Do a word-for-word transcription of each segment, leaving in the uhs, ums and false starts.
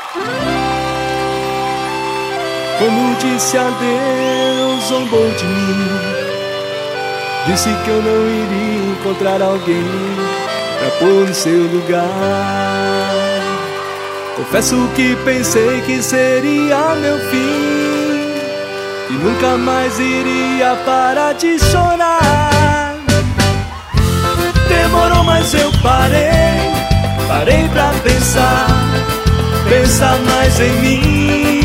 Quando disse adeus, zombou de mim. Disse que eu não iria encontrar alguém pra pôr no seu lugar. Confesso que pensei que seria meu fim e nunca mais iria parar de chorar. Demorou, mas eu parei, parei pra pensar, pensar mais em mim.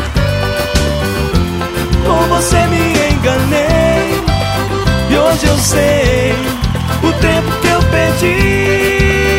Com você me enganei e hoje eu sei o tempo que eu perdi.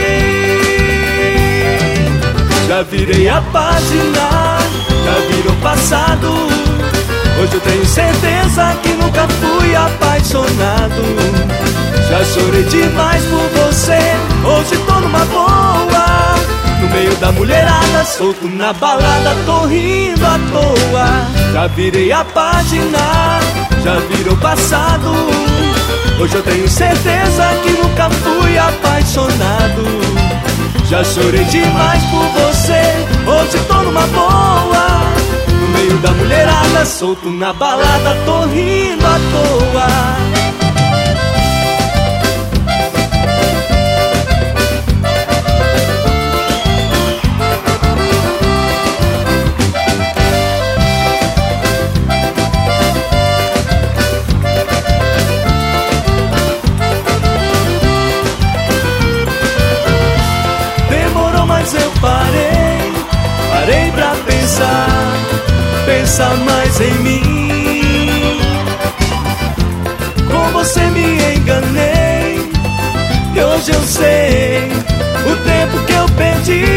Já virei a página, já virou passado. Hoje eu tenho certeza que nunca fui apaixonado. Já chorei demais por você, hoje tô numa boa. No meio da mulherada, solto na balada, tô rindo à toa. Já virei a página, já virou passado. Hoje eu tenho certeza que nunca fui apaixonado. Já chorei demais por você, hoje tô numa boa. No meio da mulherada, solto na balada, tô rindo à toa. Eu parei, parei pra pensar, pensar mais em mim. Com você me enganei e hoje eu sei o tempo que eu perdi.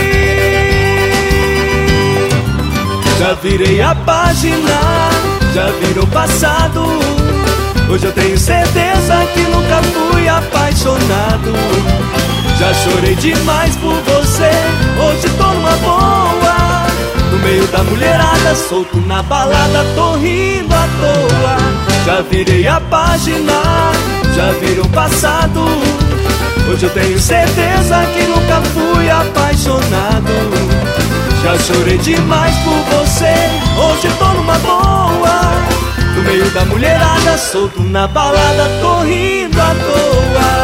Já virei a página, já virou passado. Hoje eu tenho certeza que nunca fui apaixonado. Já chorei demais por você, hoje tô numa boa. No meio da mulherada, solto na balada, tô rindo à toa. Já virei a página, já virou passado. Hoje eu tenho certeza que nunca fui apaixonado. Já chorei demais por você, hoje tô numa boa. No meio da mulherada, solto na balada, tô rindo à toa.